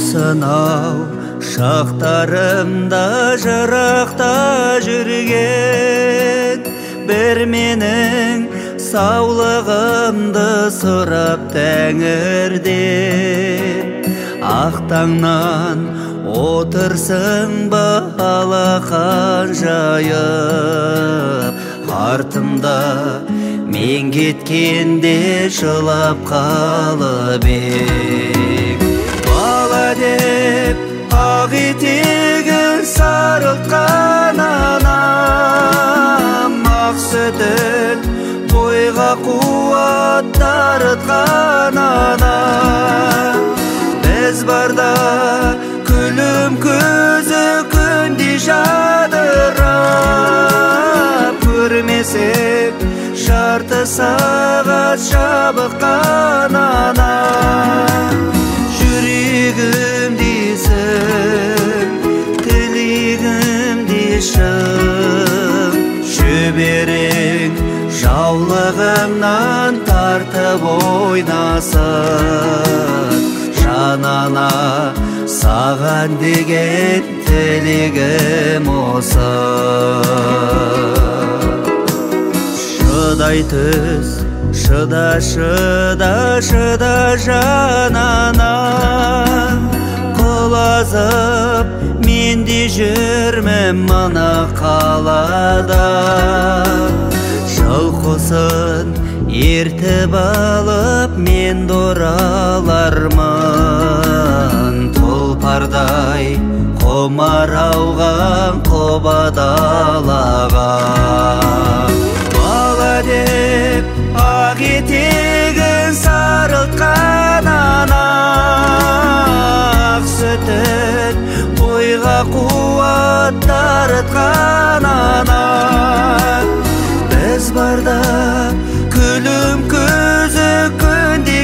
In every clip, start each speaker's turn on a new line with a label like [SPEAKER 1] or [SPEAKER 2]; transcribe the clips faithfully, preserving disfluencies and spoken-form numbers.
[SPEAKER 1] осынау шақтарымда жырақта жүрген бір менің саулығымды сұрап тәңірден ақ таңнан отырсың ба алақан жайып артымда мен кеткенде жылап қалып ең бала деп ақ етегін сарылтқан анам ақ сүтін бойға қуат дарытқан анам біз барда күлім көзі күндей жадырап көрмесек жарты сағат жабыққан анам жүрегім дейсің тілегім дейшің жіберең жаулығымнан тартып ойнасын жанана саған деген тілегім осы шыдай түс шыда шыда шыда жананам құлазып мен де жүрмін мына қалада жылқысын ертіп алып мен де оралармын тұлпардай құмар ауған құба далаға бала деп ақ етегін сарылтқан анам ақ сүтін бойға қуат дарытқан анам біз барда күлім көзі күндей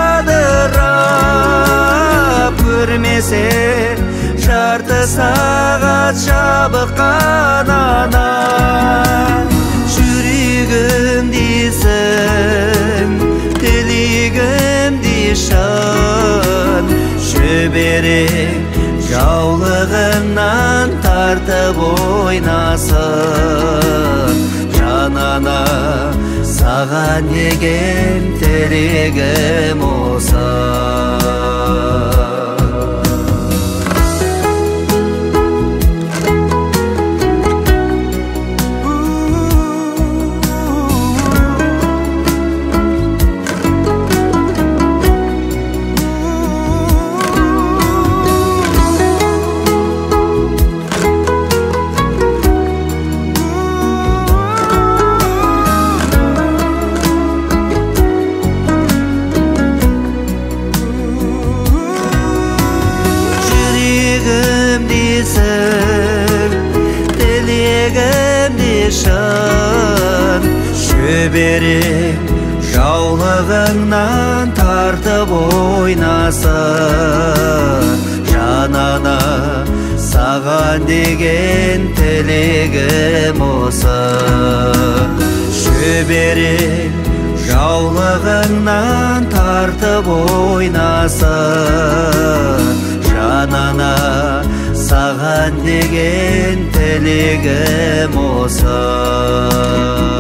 [SPEAKER 1] жадырап көрмесек жарты сағат жабыққан анам жүрегім дейсің тілегім дейшін жіберең жаулығымнан тартып ойнасын жанана саған деген тілегім осы тілегім дейшін жіберең жаулығыңнан тартып ойнасын жанана саған деген тілегім осы жіберең жаулығыңнан тартып ойнасын жанана саған деген тілегім осы